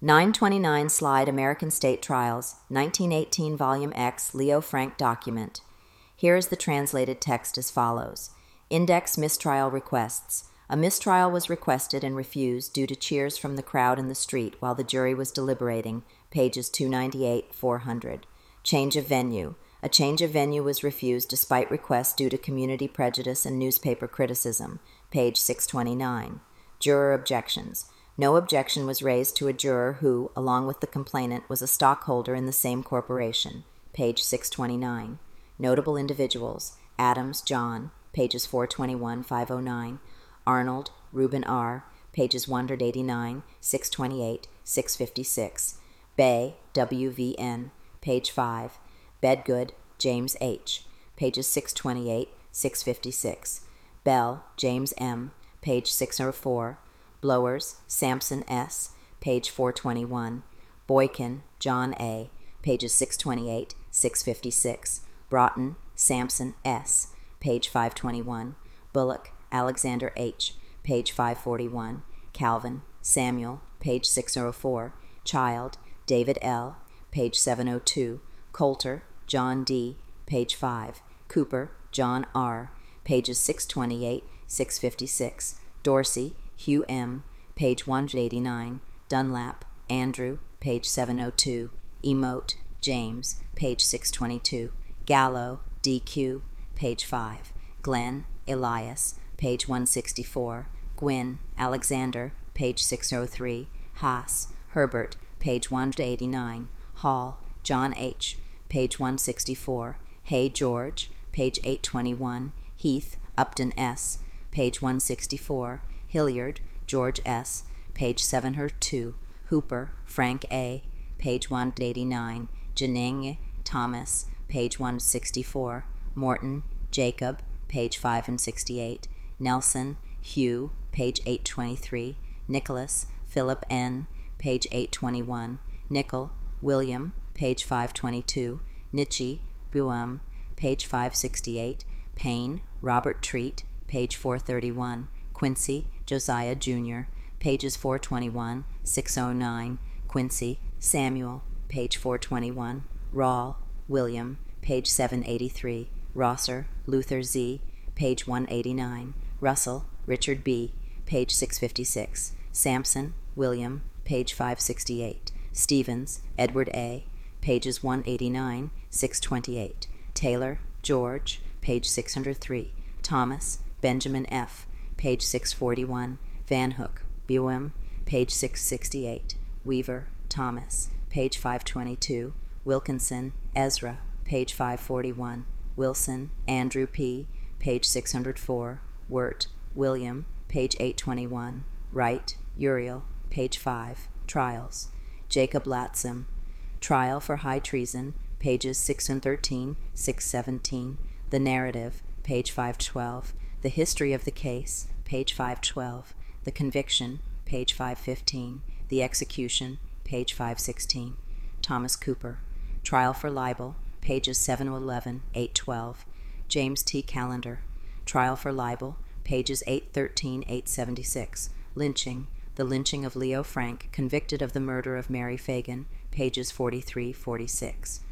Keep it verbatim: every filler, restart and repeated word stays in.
nine twenty-nine Slide American State Trials, nineteen eighteen Volume X Leo Frank document. Here is the translated text as follows. Index mistrial requests. A mistrial was requested and refused due to cheers from the crowd in the street while the jury was deliberating, pages two ninety-eight to four hundred. Change of venue. A change of venue was refused despite requests due to community prejudice and newspaper criticism, page six twenty-nine. Juror objections. No objection was raised to a juror who, along with the complainant, was a stockholder in the same corporation, page six twenty-nine. Notable individuals. Adams, John, pages four twenty-one to five oh nine. Arnold, Reuben R., pages one eighty-nine, six twenty-eight, six fifty-six. Bay, W V N, page five. Bedgood, James H., pages six twenty-eight, six fifty-six. Bell, James M., page six oh four. Blowers, Sampson S., page four twenty-one. Boykin, John A., pages six twenty-eight, six fifty-six. Broughton, Sampson S., page five twenty-one. Bullock, Alexander H., page five forty-one. Calvin, Samuel, page six oh four. Child, David L., page seven oh two. Coulter, John D., page five. Cooper, John R., pages six twenty-eight, six fifty-six. Dorsey, Hugh M., page one eighty-nine. Dunlap, Andrew, page seven oh two. Emote, James, page six twenty-two. Gallo, D Q, page five. Glenn, Elias, page one sixty-four. Gwynn, Alexander, page six oh three. Haas, Herbert, page one eighty-nine. Hall, John H., page one sixty-four. Hay, George, page eight twenty-one. Heath, Upton S., page one sixty-four. Hilliard, George S., page seven oh two. Hooper, Frank A., page one eighty-nine. Janeng, Thomas, page one sixty-four. Morton, Jacob, page five sixty-eight. Nelson, Hugh, page eight twenty-three. Nicholas, Philip N., page eight twenty-one. Nickel, William, page five twenty-two. Nitchie, Buam, page five sixty-eight. Payne, Robert Treat, page four thirty-one. Quincy, Josiah Junior, pages four twenty-one, six oh nine. Quincy, Samuel, page four twenty-one. Rawl, William, page seven eighty-three. Rosser, Luther Z., page one eighty-nine. Russell, Richard B., page six fifty-six. Sampson, William, page five sixty-eight. Stevens, Edward A., pages one eighty-nine, six twenty-eight. Taylor, George, page six oh three. Thomas, Benjamin F., page six forty-one. Van Hook, Buam, page six sixty-eight. Weaver, Thomas, page five twenty-two. Wilkinson, Ezra, page five forty-one. Wilson, Andrew P., page six oh four. Wirt, William, page eight twenty-one. Wright, Uriel, page five. Trials. Jacob Latsom, Trial for High Treason, pages six thirteen, six seventeen. The Narrative, page five twelve. The History of the Case, page five twelve. The Conviction, page five fifteen. The Execution, page five sixteen. Thomas Cooper, Trial for Libel, pages seven eleven, eight twelve. James T. Callender, Trial for Libel, pages eight thirteen, eight seventy-six. Lynching, The Lynching of Leo Frank, convicted of the murder of Mary Fagan, pages forty-three, forty-six.